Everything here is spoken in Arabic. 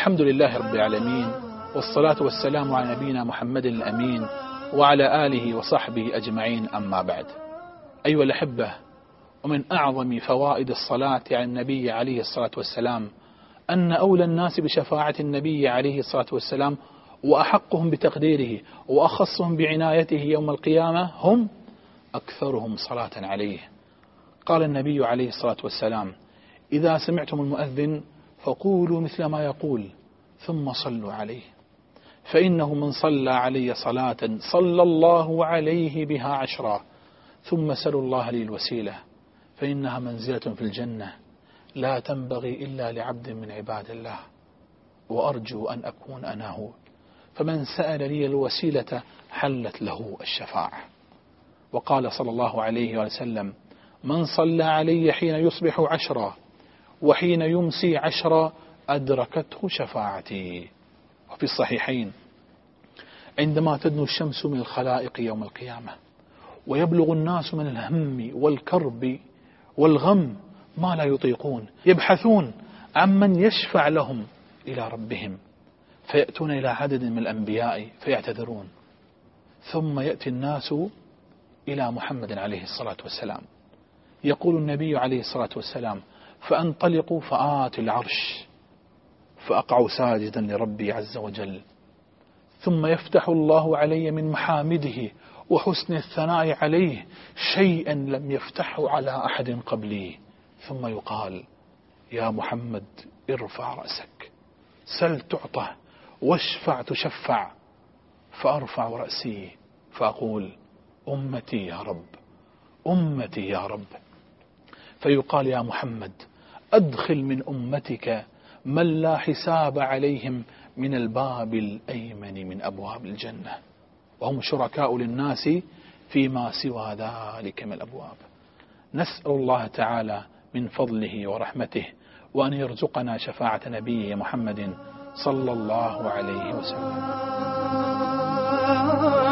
الحمد لله رب العالمين، والصلاة والسلام على نبينا محمد الأمين وعلى آله وصحبه أجمعين، أما بعد. أيها الأحبة، ومن أعظم فوائد الصلاة على النبي عليه الصلاة والسلام أن أولى الناس بشفاعة النبي عليه الصلاة والسلام وأحقهم بتقديره وأخصهم بعنايته يوم القيامة هم أكثرهم صلاة عليه. قال النبي عليه الصلاة والسلام: إذا سمعتم المؤذن فقولوا مثل ما يقول ثم صلوا عليه، فإنه من صلى علي صلاة صلى الله عليه بها 10، ثم سلوا الله لي الوسيلة فإنها منزلة في الجنة لا تنبغي إلا لعبد من عباد الله، وأرجو أن أكون أنا هو، فمن سأل لي الوسيلة حلت له الشفاعة. وقال صلى الله عليه وسلم: من صلى علي حين يصبح 10 وحين يمسي 10 أدركته شفاعتي. وفي الصحيحين: عندما تدنو الشمس من الخلائق يوم القيامة ويبلغ الناس من الهم والكرب والغم ما لا يطيقون، يبحثون عمن يشفع لهم إلى ربهم، فيأتون إلى عدد من الأنبياء فيعتذرون، ثم يأتي الناس إلى محمد عليه الصلاة والسلام، يقول النبي عليه الصلاة والسلام: فأنطلقوا فآتي العرش فأقع ساجدا لربي عز وجل، ثم يفتح الله علي من محامده وحسن الثناء عليه شيئا لم يفتحه على أحد قبلي، ثم يقال: يا محمد ارفع رأسك، سل تعطى، واشفع تشفع. فأرفع رأسي فأقول: أمتي يا رب، أمتي يا رب. فيقال: يا محمد أدخل من أمتك من لا حساب عليهم من الباب الأيمن من أبواب الجنة، وهم شركاء للناس فيما سوى ذلك من الأبواب. نسأل الله تعالى من فضله ورحمته وأن يرزقنا شفاعة نبيه محمد صلى الله عليه وسلم.